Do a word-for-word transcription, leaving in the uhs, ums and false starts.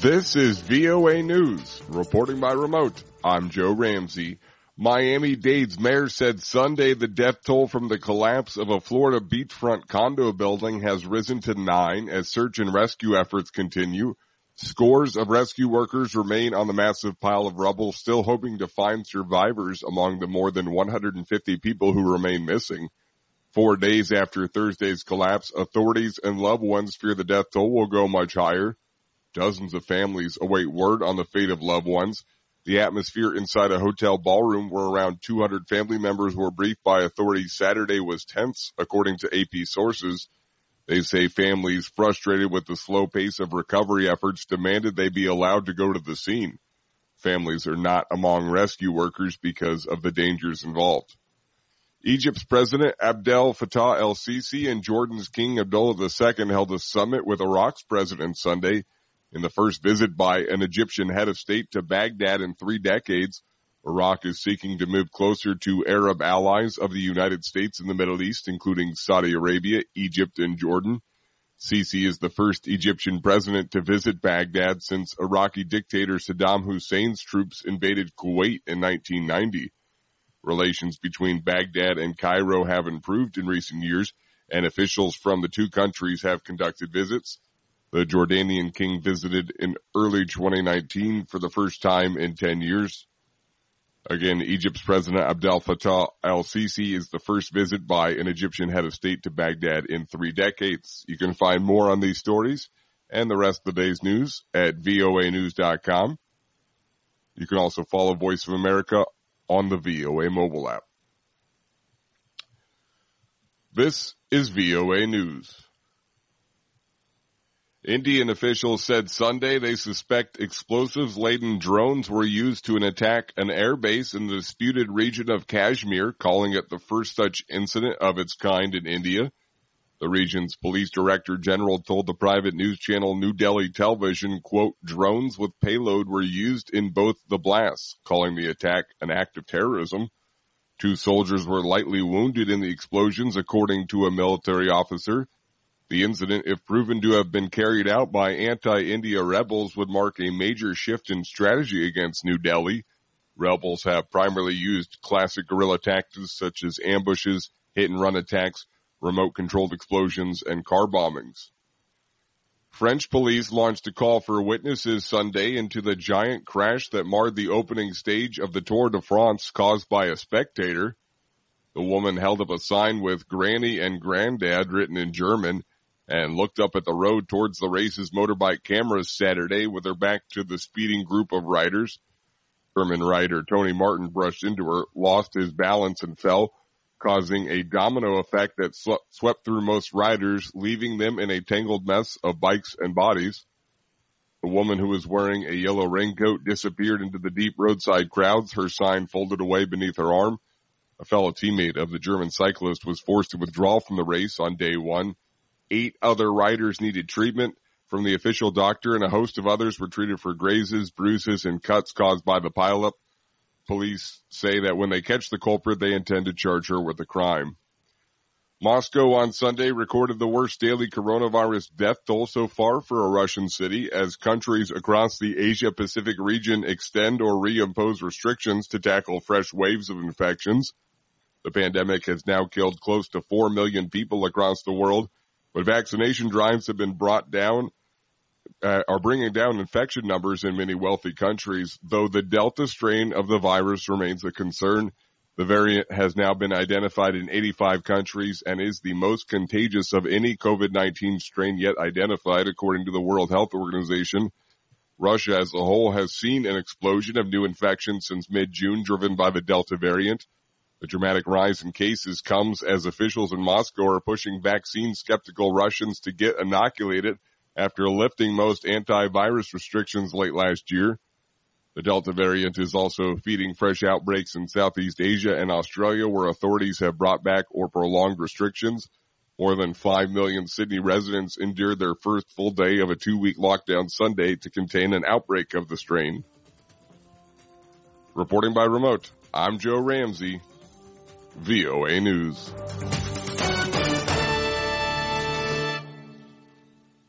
This is V O A News. Reporting by remote, I'm Joe Ramsey. Miami-Dade's mayor said Sunday the death toll from the collapse of a Florida beachfront condo building has risen to nine as search and rescue efforts continue. Scores of rescue workers remain on the massive pile of rubble, still hoping to find survivors among the more than one hundred fifty people who remain missing. Four days after Thursday's collapse, authorities and loved ones fear the death toll will go much higher. Dozens of families await word on the fate of loved ones. The atmosphere inside a hotel ballroom where around two hundred family members were briefed by authorities Saturday was tense, according to A P sources. They say families frustrated with the slow pace of recovery efforts demanded they be allowed to go to the scene. Families are not among rescue workers because of the dangers involved. Egypt's President Abdel Fattah el-Sisi and Jordan's King Abdullah the Second held a summit with Iraq's president Sunday. In the first visit by an Egyptian head of state to Baghdad in three decades, Iraq is seeking to move closer to Arab allies of the United States in the Middle East, including Saudi Arabia, Egypt, and Jordan. Sisi is the first Egyptian president to visit Baghdad since Iraqi dictator Saddam Hussein's troops invaded Kuwait in nineteen ninety. Relations between Baghdad and Cairo have improved in recent years, and officials from the two countries have conducted visits. The Jordanian king visited in early twenty nineteen for the first time in ten years. Again, Egypt's President Abdel Fattah el-Sisi is the first visit by an Egyptian head of state to Baghdad in three decades. You can find more on these stories and the rest of the day's news at V O A news dot com. You can also follow Voice of America on the V O A mobile app. This is V O A News. Indian officials said Sunday they suspect explosives-laden drones were used to attack an airbase in the disputed region of Kashmir, calling it the first such incident of its kind in India. The region's police director general told the private news channel New Delhi Television, quote, drones with payload were used in both the blasts, calling the attack an act of terrorism. Two soldiers were lightly wounded in the explosions, according to a military officer. The incident, if proven to have been carried out by anti-India rebels, would mark a major shift in strategy against New Delhi. Rebels have primarily used classic guerrilla tactics such as ambushes, hit-and-run attacks, remote-controlled explosions, and car bombings. French police launched a call for witnesses Sunday into the giant crash that marred the opening stage of the Tour de France caused by a spectator. The woman held up a sign with Granny and Granddad written in German and looked up at the road towards the race's motorbike cameras Saturday with her back to the speeding group of riders. German rider Tony Martin brushed into her, lost his balance, and fell, causing a domino effect that sw- swept through most riders, leaving them in a tangled mess of bikes and bodies. The woman, who was wearing a yellow raincoat, disappeared into the deep roadside crowds, her sign folded away beneath her arm. A fellow teammate of the German cyclist was forced to withdraw from the race on day one. Eight other riders needed treatment from the official doctor, and a host of others were treated for grazes, bruises, and cuts caused by the pileup. Police say that when they catch the culprit, they intend to charge her with the crime. Moscow on Sunday recorded the worst daily coronavirus death toll so far for a Russian city as countries across the Asia-Pacific region extend or reimpose restrictions to tackle fresh waves of infections. The pandemic has now killed close to four million people across the world, but vaccination drives have been brought down, uh, are bringing down infection numbers in many wealthy countries. Though the Delta strain of the virus remains a concern, the variant has now been identified in eighty-five countries and is the most contagious of any COVID nineteen strain yet identified, according to the World Health Organization. Russia as a whole has seen an explosion of new infections since mid-June, driven by the Delta variant. The dramatic rise in cases comes as officials in Moscow are pushing vaccine-skeptical Russians to get inoculated after lifting most antivirus restrictions late last year. The Delta variant is also feeding fresh outbreaks in Southeast Asia and Australia, where authorities have brought back or prolonged restrictions. More than five million Sydney residents endured their first full day of a two-week lockdown Sunday to contain an outbreak of the strain. Reporting by remote, I'm Joe Ramsey, V O A News.